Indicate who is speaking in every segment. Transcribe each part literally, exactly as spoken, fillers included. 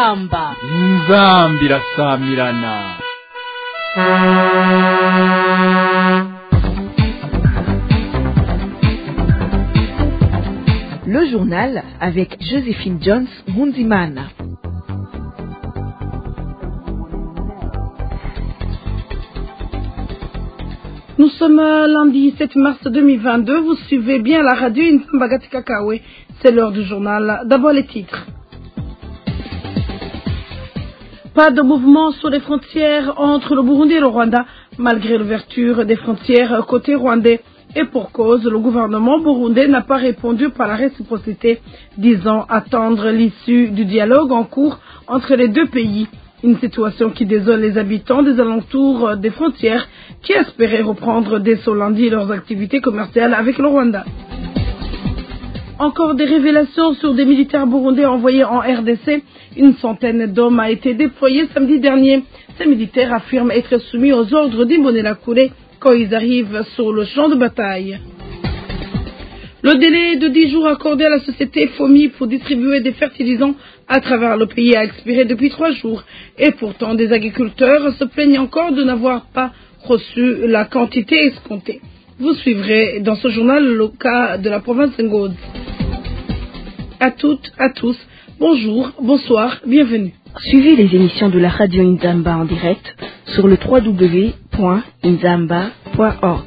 Speaker 1: inzamba
Speaker 2: inzamba irasamirana.
Speaker 3: Le journal avec Joséphine Jones Munzimana.
Speaker 4: Nous sommes lundi sept mars deux mille vingt-deux, vous suivez bien la radio Inzamba Gatikakawe, c'est l'heure du journal. D'abord les titres. Pas de mouvement sur les frontières entre le Burundi et le Rwanda, malgré l'ouverture des frontières côté rwandais. Et pour cause, le gouvernement burundais n'a pas répondu par la réciprocité, disant attendre l'issue du dialogue en cours entre les deux pays. Une situation qui désole les habitants des alentours des frontières qui espéraient reprendre dès ce lundi leurs activités commerciales avec le Rwanda. Encore des révélations sur des militaires burundais envoyés en R D C. Une centaine d'hommes a été déployée samedi dernier. Ces militaires affirment être soumis aux ordres d'Imbonerakure quand ils arrivent sur le champ de bataille. Le délai de dix jours accordé à la société F O M I pour distribuer des fertilisants à travers le pays a expiré depuis trois jours. Et pourtant, des agriculteurs se plaignent encore de n'avoir pas reçu la quantité escomptée. Vous suivrez dans ce journal le cas de la province Ngozi. À toutes, à tous, bonjour, bonsoir, bienvenue.
Speaker 3: Suivez les émissions de la radio Inzamba en direct sur le w w w point inzamba point org.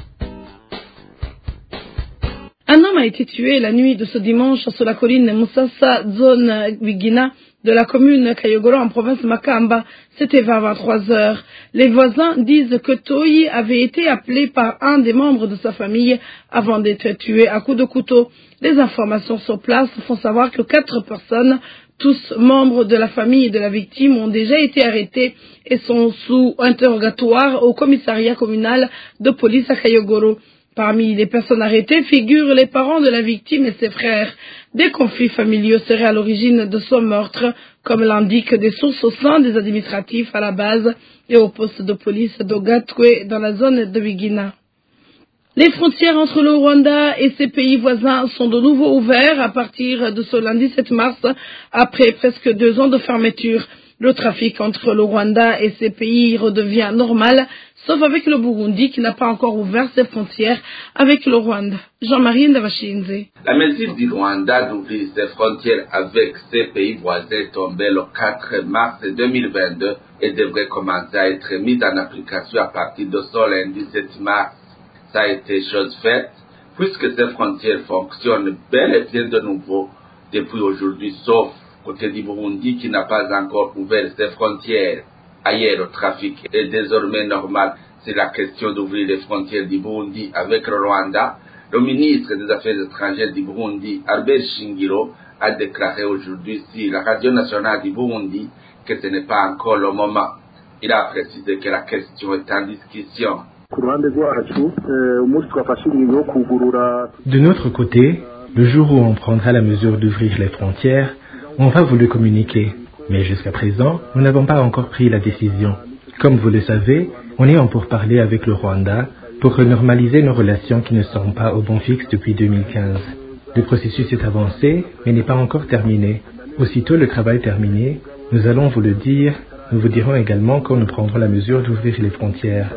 Speaker 4: Un homme a été tué la nuit de ce dimanche sur la colline Musasa, zone Wigina, de la commune Kayogoro en province Makamba. C'était vers vingt-trois heures. Les voisins disent que Toyi avait été appelé par un des membres de sa famille avant d'être tué à coups de couteau. Les informations sur place font savoir que quatre personnes, tous membres de la famille de la victime, ont déjà été arrêtés et sont sous interrogatoire au commissariat communal de police à Kayogoro. Parmi les personnes arrêtées figurent les parents de la victime et ses frères. Des conflits familiaux seraient à l'origine de ce meurtre, comme l'indiquent des sources au sein des administratifs à la base et au poste de police d'Ogatwe dans la zone de Wigina. Les frontières entre le Rwanda et ses pays voisins sont de nouveau ouvertes à partir de ce lundi sept mars, après presque deux ans de fermeture. Le trafic entre le Rwanda et ses pays redevient normal, sauf avec le Burundi qui n'a pas encore ouvert ses frontières avec le Rwanda. Jean-Marie Ndabashinze.
Speaker 5: La mesure du Rwanda d'ouvrir ses frontières avec ses pays voisins est tombée le quatre mars deux mille vingt-deux et devrait commencer à être mise en application à partir de ce lundi sept mars. Ça a été chose faite, puisque ces frontières fonctionnent bel et bien de nouveau depuis aujourd'hui, sauf côté du Burundi qui n'a pas encore ouvert ses frontières. Ailleurs, le trafic est désormais normal. C'est la question d'ouvrir les frontières du Burundi avec le Rwanda. Le ministre des Affaires étrangères du Burundi, Albert Shingiro, a déclaré aujourd'hui sur la radio nationale du Burundi que ce n'est pas encore le moment. Il a précisé que la question est en discussion.
Speaker 6: De notre côté, le jour où on prendra la mesure d'ouvrir les frontières, on va vous le communiquer. Mais jusqu'à présent, nous n'avons pas encore pris la décision. Comme vous le savez, on est en pourparlers avec le Rwanda pour renormaliser nos relations qui ne sont pas au bon fixe depuis deux mille quinze. Le processus est avancé, mais n'est pas encore terminé. Aussitôt le travail terminé, nous allons vous le dire. Nous vous dirons également quand nous prendrons la mesure d'ouvrir les frontières.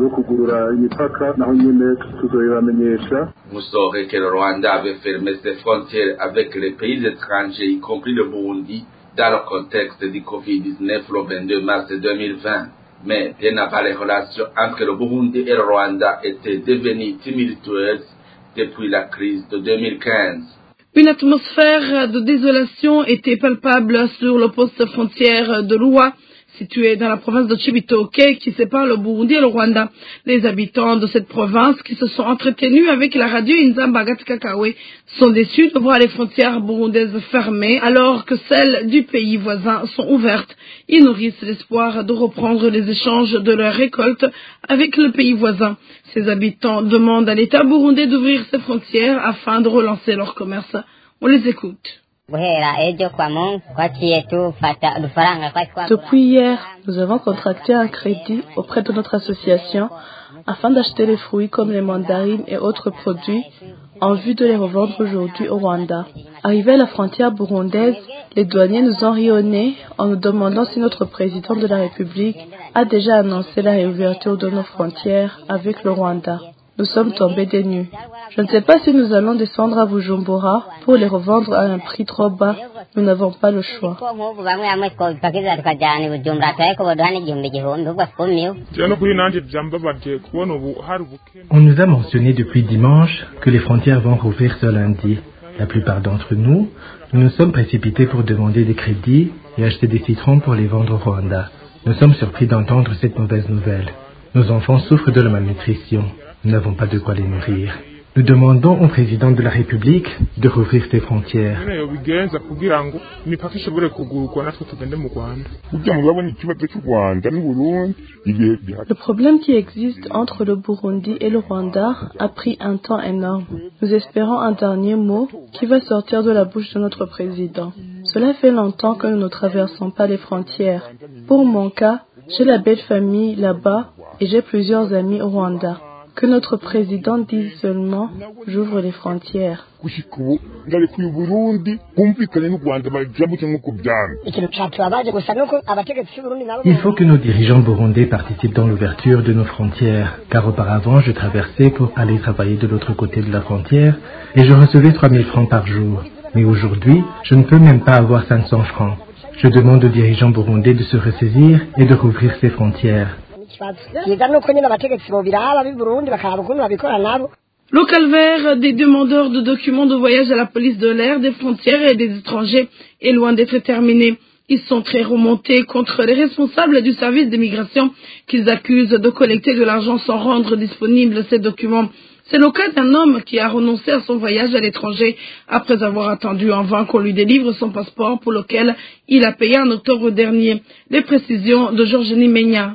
Speaker 5: Vous saurez que le Rwanda avait fermé ses frontières avec les pays étrangers, y compris le Burundi, dans le contexte du covid dix-neuf le vingt-deux mars deux mille vingt. Mais bien avant, les relations entre le Burundi et le Rwanda étaient devenues tumultueuses depuis la crise de deux mille quinze.
Speaker 4: Une atmosphère de désolation était palpable sur le poste frontière de Luwa, situé dans la province de Cibitoke, qui sépare le Burundi et le Rwanda. Les habitants de cette province, qui se sont entretenus avec la radio Inzamba Gatikakawe, sont déçus de voir les frontières burundaises fermées, alors que celles du pays voisin sont ouvertes. Ils nourrissent l'espoir de reprendre les échanges de leurs récoltes avec le pays voisin. Ces habitants demandent à l'État burundais d'ouvrir ses frontières afin de relancer leur commerce. On les écoute.
Speaker 7: Depuis hier, nous avons contracté un crédit auprès de notre association afin d'acheter les fruits comme les mandarines et autres produits en vue de les revendre aujourd'hui au Rwanda. Arrivé à la frontière burundaise, Les douaniers nous ont ri au nez en nous demandant si notre président de la République a déjà annoncé la réouverture de nos frontières avec le Rwanda. Nous sommes tombés des nues. Je ne sais pas si nous allons descendre à Bujumbura pour les revendre à un prix trop bas. Nous n'avons pas le choix.
Speaker 6: On nous a mentionné depuis dimanche que les frontières vont rouvrir ce lundi. La plupart d'entre nous, nous nous sommes précipités pour demander des crédits et acheter des citrons pour les vendre au Rwanda. Nous sommes surpris d'entendre cette mauvaise nouvelle. Nos enfants souffrent de la malnutrition. Nous n'avons pas de quoi les nourrir. Nous demandons au président de la République de rouvrir ses frontières.
Speaker 7: Le problème qui existe entre le Burundi et le Rwanda a pris un temps énorme. Nous espérons un dernier mot qui va sortir de la bouche de notre président. Cela fait longtemps que nous ne traversons pas les frontières. Pour mon cas, j'ai la belle famille là-bas et j'ai plusieurs amis au Rwanda. Que notre président dise seulement « j'ouvre les frontières ».
Speaker 6: Il faut que nos dirigeants burundais participent dans l'ouverture de nos frontières, car auparavant je traversais pour aller travailler de l'autre côté de la frontière et je recevais trois mille francs par jour. Mais aujourd'hui, je ne peux même pas avoir cinq cents francs. Je demande aux dirigeants burundais de se ressaisir et de rouvrir ces frontières.
Speaker 4: Le calvaire des demandeurs de documents de voyage à la police de l'air, des frontières et des étrangers est loin d'être terminé. Ils sont très remontés contre les responsables du service d'immigration qu'ils accusent de collecter de l'argent sans rendre disponibles ces documents. C'est le cas d'un homme qui a renoncé à son voyage à l'étranger après avoir attendu en vain qu'on lui délivre son passeport pour lequel il a payé en octobre dernier. Les précisions de Georgenie Menya.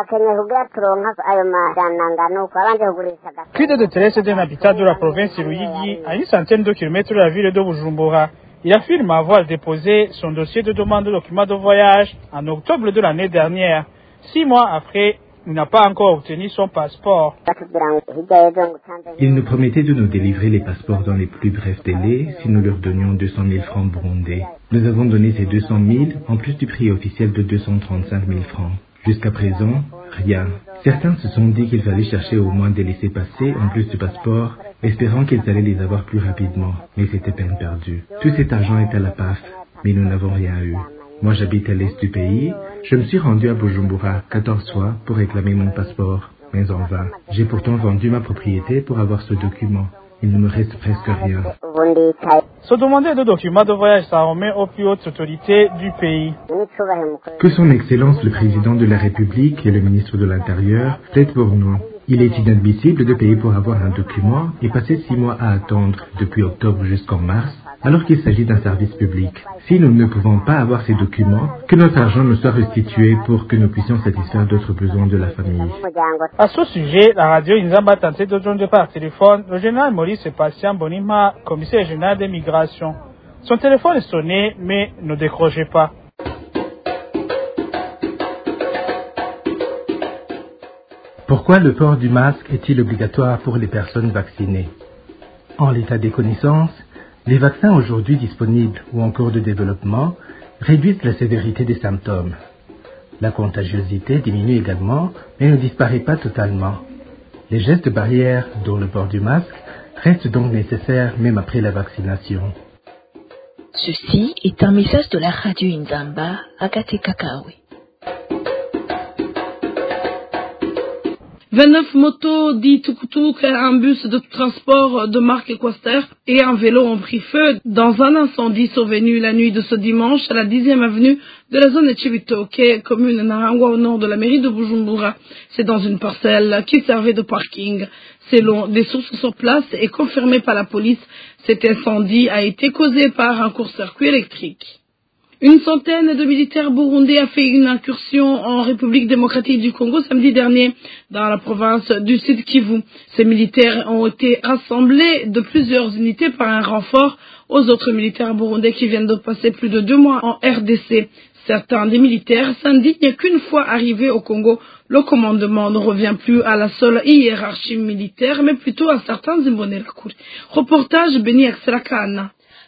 Speaker 1: Plus de détresse d'un habitat de la province Ruyigi, à une centaine de kilomètres de la ville de Bujumbura. Il affirme avoir déposé son dossier de demande de document de voyage en octobre de l'année dernière. Six mois après, il n'a pas encore obtenu son passeport.
Speaker 6: Ils nous promettaient de nous délivrer les passeports dans les plus brefs délais si nous leur donnions deux cent mille francs burundais. Nous avons donné ces deux cent mille en plus du prix officiel de deux cent trente-cinq mille francs. Jusqu'à présent, rien. Certains se sont dit qu'il fallait chercher au moins des laissez-passer en plus du passeport, espérant qu'ils allaient les avoir plus rapidement. Mais c'était peine perdue. Tout cet argent est à la P A F, mais nous n'avons rien eu. Moi, j'habite à l'est du pays. Je me suis rendu à Bujumbura quatorze fois pour réclamer mon passeport, mais en vain. J'ai pourtant vendu ma propriété pour avoir ce document. Il ne me reste presque rien.
Speaker 1: Se demander de documents de voyage, ça remet aux plus hautes autorités du pays.
Speaker 6: Que son Excellence le Président de la République et le ministre de l'Intérieur plaident pour nous. Il est inadmissible de payer pour avoir un document et passer six mois à attendre depuis octobre jusqu'en mars, alors qu'il s'agit d'un service public. Si nous ne pouvons pas avoir ces documents, que notre argent nous soit restitué pour que nous puissions satisfaire d'autres besoins de la famille.
Speaker 1: À ce sujet, la radio Inzamba a tenté de joindre par téléphone le général Maurice Sébastien Bonima, commissaire général des migrations. Son téléphone est sonné, mais ne décrochait pas.
Speaker 6: Pourquoi le port du masque est-il obligatoire pour les personnes vaccinées? En l'état des connaissances, les vaccins aujourd'hui disponibles ou en cours de développement réduisent la sévérité des symptômes. La contagiosité diminue également, mais ne disparaît pas totalement. Les gestes barrières, dont le port du masque, restent donc nécessaires même après la vaccination.
Speaker 3: Ceci est un message de la radio Inzamba à Kakawe.
Speaker 4: vingt-neuf motos dits tuk-tuk, un bus de transport de marque Equaster et un vélo ont pris feu dans un incendie survenu la nuit de ce dimanche à la dixième avenue de la zone de Chibitoke, commune Narangwa au nord de la mairie de Bujumbura. C'est dans une parcelle qui servait de parking. Selon des sources sur place et confirmées par la police, cet incendie a été causé par un court-circuit électrique. Une centaine de militaires burundais a fait une incursion en République démocratique du Congo samedi dernier dans la province du Sud Kivu. Ces militaires ont été rassemblés de plusieurs unités par un renfort aux autres militaires burundais qui viennent de passer plus de deux mois en R D C. Certains des militaires s'indignent qu'une fois arrivés au Congo, le commandement ne revient plus à la seule hiérarchie militaire, mais plutôt à certains Imbonerakure. Reportage Beni Akselakana.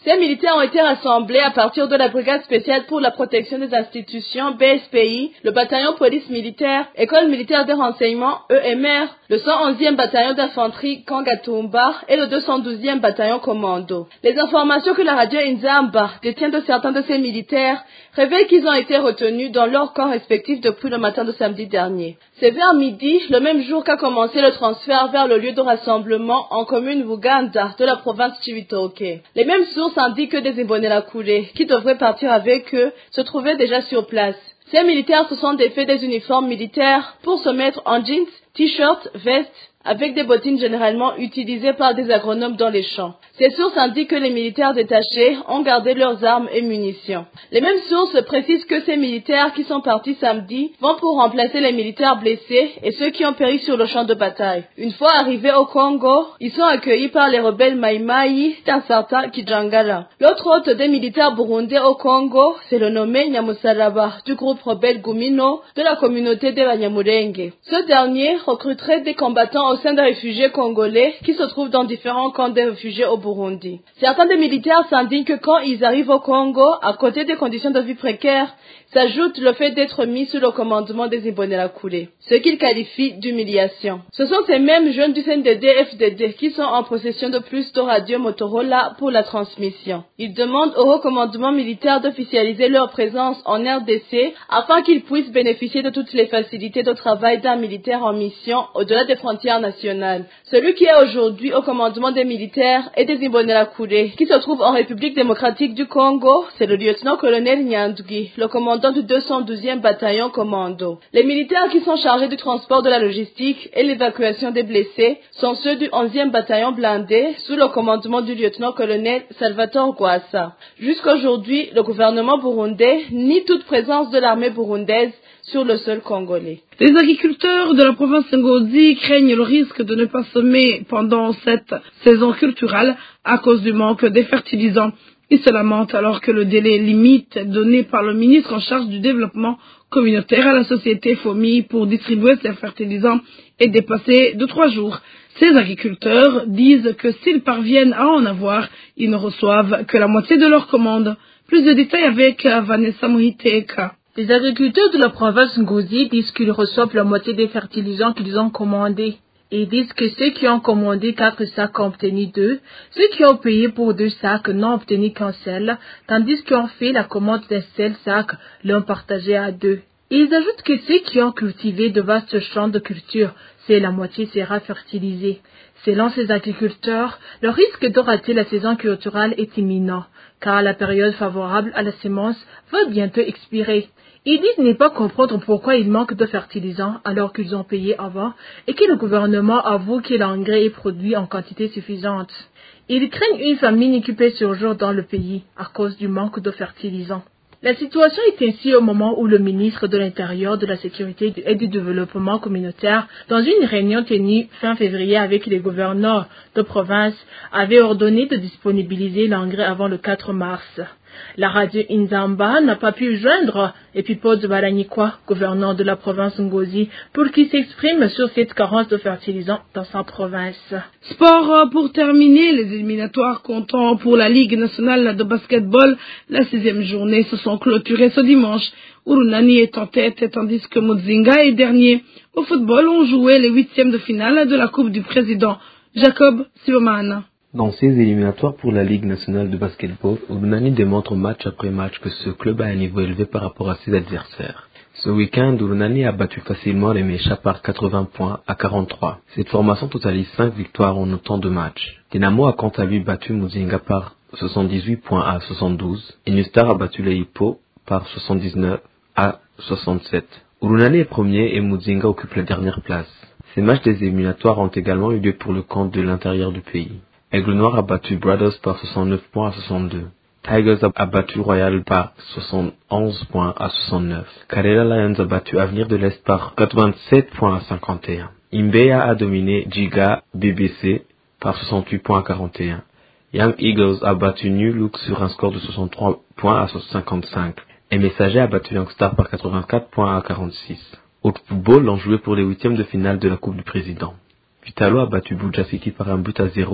Speaker 7: Ces militaires ont été rassemblés à partir de la brigade spéciale pour la protection des institutions B S P I, le bataillon police militaire, école militaire de renseignement E M R, le cent onzième bataillon d'infanterie Kangatumba et le deux cent douzième bataillon commando. Les informations que la radio Inzamba détient de certains de ces militaires révèlent qu'ils ont été retenus dans leurs camps respectifs depuis le matin de samedi dernier. C'est vers midi, le même jour qu'a commencé le transfert vers le lieu de rassemblement en commune Buganda de la province Chibitoke. Les mêmes sources indiquent que des Imbonerakure, qui devraient partir avec eux, se trouvaient déjà sur place. Ces militaires se sont défaits des uniformes militaires pour se mettre en jeans, t-shirts, vestes, avec des bottines généralement utilisées par des agronomes dans les champs. Ces sources indiquent que les militaires détachés ont gardé leurs armes et munitions. Les mêmes sources précisent que ces militaires qui sont partis samedi vont pour remplacer les militaires blessés et ceux qui ont péri sur le champ de bataille. Une fois arrivés au Congo, ils sont accueillis par les rebelles Maïmaï d'un certain Kijangala. L'autre hôte des militaires burundais au Congo, c'est le nommé Nyamusaraba du groupe rebelle Gumino de la communauté des Banyamulenge. Ce dernier recruterait des combattants au sein des réfugiés congolais qui se trouvent dans différents camps de réfugiés au Burundi. Certains des militaires s'indignent que quand ils arrivent au Congo, à côté des conditions de vie précaires, s'ajoute le fait d'être mis sous le commandement des Imbonerakure, ce qu'ils qualifient d'humiliation. Ce sont ces mêmes jeunes du C N D D F D D qui sont en possession de plus de radios Motorola pour la transmission. Ils demandent au haut commandement militaire d'officialiser leur présence en R D C afin qu'ils puissent bénéficier de toutes les facilités de travail d'un militaire en mission au-delà des frontières nationales. Celui qui est aujourd'hui au commandement des militaires et des Imbonerakure qui se trouve en République démocratique du Congo, c'est le lieutenant-colonel Nyandwi, le commandant du deux cent douzième bataillon commando. Les militaires qui sont chargés du transport de la logistique et l'évacuation des blessés sont ceux du onzième bataillon blindé sous le commandement du lieutenant-colonel Salvatore Gwassa. Jusqu'aujourd'hui, le gouvernement burundais nie toute présence de l'armée burundaise sur le sol congolais.
Speaker 4: Les agriculteurs de la province Ngozi craignent le risque de ne pas semer pendant cette saison culturelle à cause du manque des fertilisants. Ils se lamentent alors que le délai limite donné par le ministre en charge du développement communautaire à la société F O M I pour distribuer ces fertilisants est dépassé de trois jours. Ces agriculteurs disent que s'ils parviennent à en avoir, ils ne reçoivent que la moitié de leurs commandes. Plus de détails avec Vanessa Mohiteka.
Speaker 8: Les agriculteurs de la province Ngozi disent qu'ils reçoivent la moitié des fertilisants qu'ils ont commandés. Ils disent que ceux qui ont commandé quatre sacs ont obtenu deux, ceux qui ont payé pour deux sacs n'ont obtenu qu'un seul, tandis qu'ils ont fait la commande d'un seul sac l'ont partagé à deux. Ils ajoutent que ceux qui ont cultivé de vastes champs de culture, c'est la moitié sera fertilisée. Selon ces agriculteurs, le risque de rater la saison culturelle est imminent, car la période favorable à la semence va bientôt expirer. Ils disent ne pas comprendre pourquoi il manque de fertilisants alors qu'ils ont payé avant et que le gouvernement avoue que l'engrais est produit en quantité suffisante. Ils craignent une famine qui peut surgir dans le pays à cause du manque de fertilisants. La situation est ainsi au moment où le ministre de l'Intérieur, de la Sécurité et du Développement communautaire, dans une réunion tenue fin février avec les gouverneurs de province, avait ordonné de disponibiliser l'engrais avant le quatre mars. La radio Inzamba n'a pas pu joindre Epipo de Balanikwa, gouverneur de la province Ngozi, pour qu'il s'exprime sur cette carence de fertilisants dans sa province.
Speaker 4: Sport pour terminer, les éliminatoires comptant pour la Ligue nationale de basketball, la sixième journée se sont clôturées ce dimanche. Urunani est en tête tandis que Muzinga est dernier. Au football, on jouait les huitièmes de finale de la Coupe du Président. Jacob Sibomana.
Speaker 6: Dans ces éliminatoires pour la Ligue nationale de basketball, Urunani démontre match après match que ce club a un niveau élevé par rapport à ses adversaires. Ce week-end, Urunani a battu facilement les Méchas par quatre-vingts points à quarante-trois. Cette formation totalise cinq victoires en autant de matchs. Dynamo a quant à lui battu Muzinga par soixante-dix-huit points à soixante-douze et Nustar a battu les Hippos par soixante-dix-neuf à soixante-sept. Urunani est premier et Muzinga occupe la dernière place. Ces matchs des éliminatoires ont également eu lieu pour le compte de l'intérieur du pays. Aigle Noir a battu Brothers par soixante-neuf points à soixante-deux. Tigers a battu Royal par soixante-onze points à soixante-neuf. Karela Lions a battu Avenir de l'Est par quatre-vingt-sept points à cinquante et un. Imbeya a dominé Giga B B C par soixante-huit points à quarante et un. Young Eagles a battu New Look sur un score de soixante-trois points à cinquante-cinq. Et Messager a battu Youngstar par quatre-vingt-quatre points à quarante-six. Au football, on jouait pour les huitièmes de finale de la Coupe du Président. Vitalo a battu Buja City par un but à zéro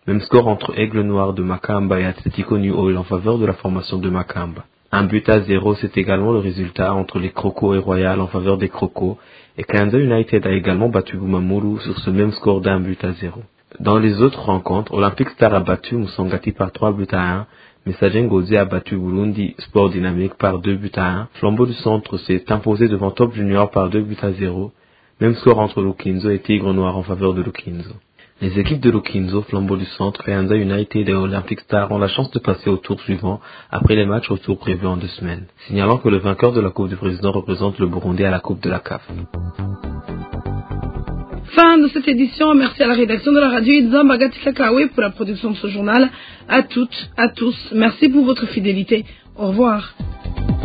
Speaker 9: Même score entre Aigle Noir de Makamba et Atletico New Oil en faveur de la formation de Makamba. Un but à zéro, c'est également le résultat entre les Crocos et Royal en faveur des Crocos, et Kayanza United a également battu Bumamuru sur ce même score d'un but à zéro. Dans les autres rencontres, Olympic Star a battu Musongati par trois buts à un, Messager Ngozi a battu Burundi Sport Dynamique par deux buts à un, Flambeau du Centre s'est imposé devant Top Junior par deux buts à zéro, même score entre Lukinzo et Tigre Noir en faveur de Lukinzo. Les équipes de Lukinzo, Flambeau du Centre, Kayanza United et Olympic Star ont la chance de passer au tour suivant après les matchs retour prévus en deux semaines, signalant que le vainqueur de la Coupe du Président représente le Burundi à la Coupe de la C A F.
Speaker 4: Fin de cette édition. Merci à la rédaction de la radio Inzamba Gatikakawe pour la production de ce journal. À toutes, à tous, merci pour votre fidélité. Au revoir.